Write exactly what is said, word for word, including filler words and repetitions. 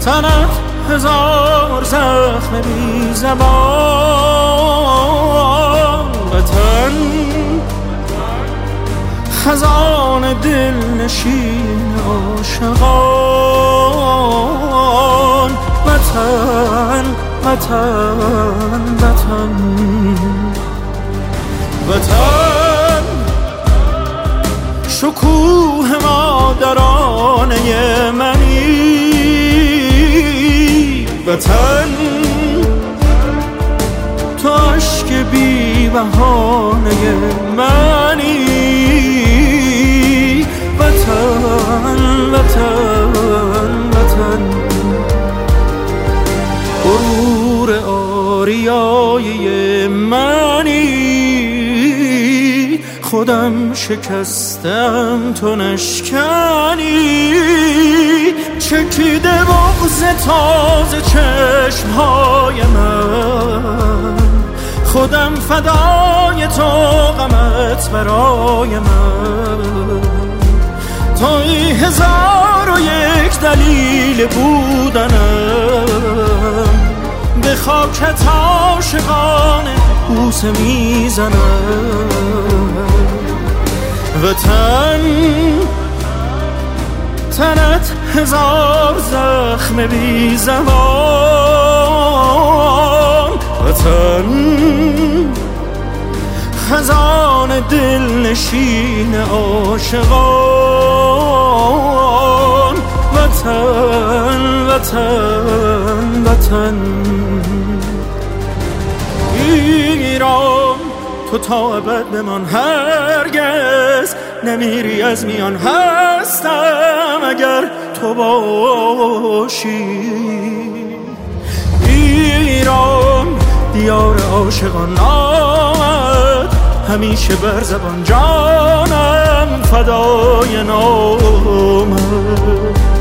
تنت هزار زخم بی زبان، وطن خزان دل نشین عاشقان، وطن وطن وطن وطن شکوه مادرانه منی، وطن تو عشق بی بهانه منی، وطن وطن وطن غرور آریایی منی، خودم شکستم تو نشکنی، چکیده بغض تازه چشمهای من، خودم فدای تو غمت برای من، توی هزار و یک دلیل بودنم، به خاکت عاشقانه بوسه میزنم، وطن تنت هزار زخم بی زبان، وطن خزان دل نشین عاشقان، وطن وطن وطن ایران تو تا ابد بمان، هرگز نمیری از میان، هستم اگر تو باشی. ایران دیار عاشقان آمد همیشه بر زبان، جانم فدای نامت.